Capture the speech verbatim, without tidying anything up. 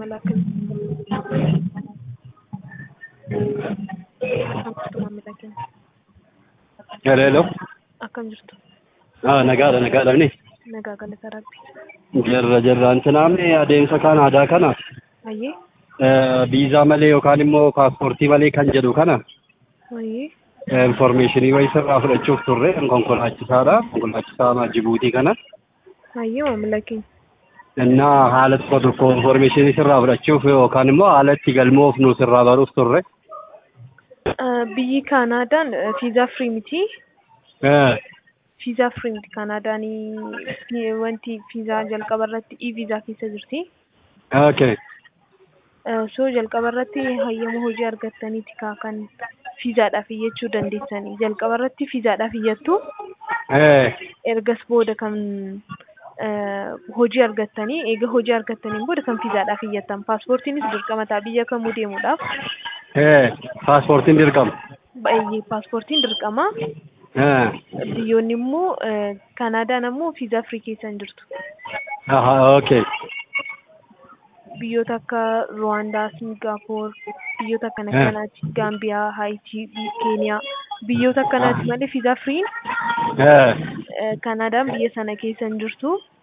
malakan akkam malakan Hello, hello. akkam jirtu Ah, nagaadha, nagaadha ni. nagaa galata rabbi Jirra, jirra. Antinaamni adeemsa Kanaadaa kana ayyee viizaa malee yookaan immoo paaspoortii malee kan jedhu kana ayyee informationii wayii sirraa fudhachuuf turre konkolaachisaadha. Konkolaachisaa Jibuutii kana. ayyee malakan Innaa haala tokko tokko informationii sirraa fudhachuuf yookaan immoo haala itti galmoof nu sirraa baruuf turre. biyyi Kaanaadaan fiizaa firii miti. Eh, Fiizaa firii miti Kaanaadaan wanti fiizaa jalqaba irratti i viizaa keessa jirti. okay. So jalqaba irratti hayyama hojii argattaniiti kan fiizaadhaaf iyyachuu dandeessanii. Jalqaba irratti fiizaadhaaf iyyattu. Eh, Ergas booda kan hojii argattanii eega hojii argattaniin booda kan fiizaadhaaf iyyattan. Paaspoortiinis dirqama ta'a biyya kamuu deemuudhaaf. eh, paaspoortiin dirqama. Baay'ee paaspoortiin dirqama. Eh, Biyyoonni immoo Kanaadaan ammoo fiizaa firii keessa hin jirtu. aha, okay. Biyyoota akka Ruwaandaa, Singaappoor, biyyoota akkana akkanaati. Gaambiyaa, Haayitii, Keeniyaa biyyoota akkanaati malee fiizaa firiin Eh, Kanaadaan biyya sana keessa hin jirtu.